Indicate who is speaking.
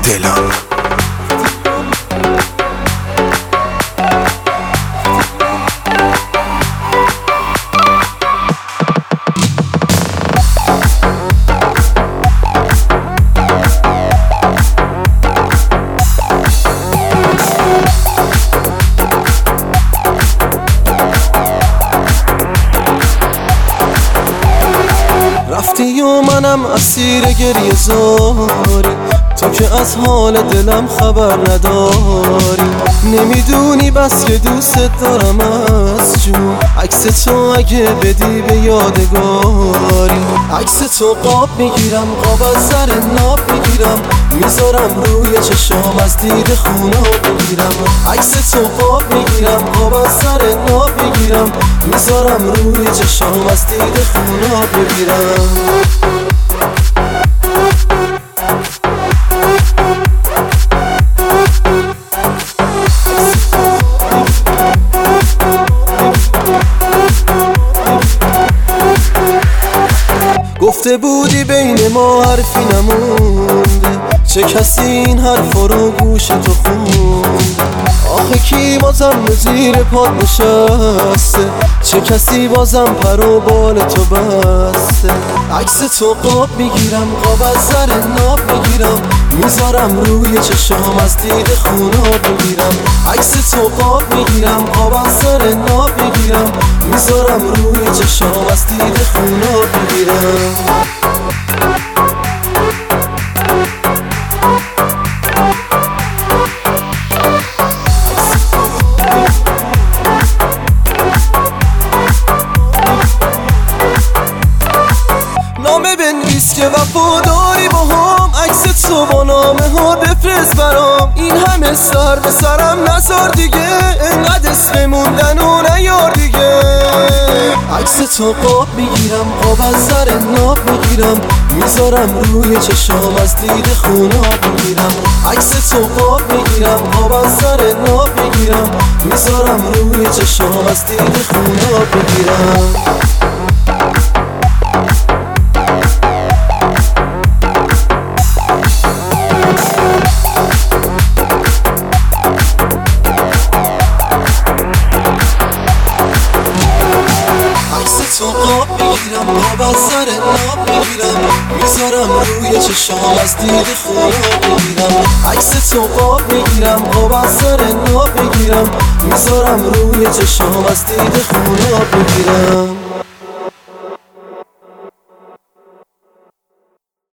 Speaker 1: دلم. رفتی و منم اسیر گریه زاری، تو که از حال دلم خبر نداری. نمیدونی بس که دوست دارم از جون، عکس تو اگه بدی به یادگاری. عکس تو قاب میگیرم، قاب از سر ناب میگیرم، میذارم روی چشام از دید خوناب میگیرم. عکس تو قاب میگیرم، قاب از سر ناب میگیرم، میذارم روی چشام از دید خوناب میگیرم. گفته بودی بین ما حرفی نمونده، چه کسی این حرف رو گوش تو خونده؟ آخه کی بازم زیر پاد نشسته، چه کسی بازم پر و بال تو بسته؟ عکس تو قاب میگیرم، قاب از سر ناب میگیرم، میذارم روی چشام از دید خوناب میگیرم. عکس تو قاب میگیرم، قاب از سر ناب میگیرم، میذارم روی چشام از دید خوناب میگیرم. نامه بنویس که وفاداری با هم، عکس تو با نامه ها بفرست برام. این همه سر به سرم نذار دیگه، انقدر اسم موندن و نیار دیگه. عکس تو قاب میگیرم، قاب از سر ناب میگیرم، میذارم روی چشام از دید خوناب میگیرم. عکس تو قاب میگیرم، قاب از سر ناب میگیرم، میذارم روی چشام از دید خوناب میگیرم. تو قاب میگیرم، قاب از سر ناب میگیرم، میذارم روی چشام از دید خوناب میگیرم. عکس تو قاب میگیرم، قاب از سر ناب میگیرم، میذارم روی چشام از دید خوناب میگیرم.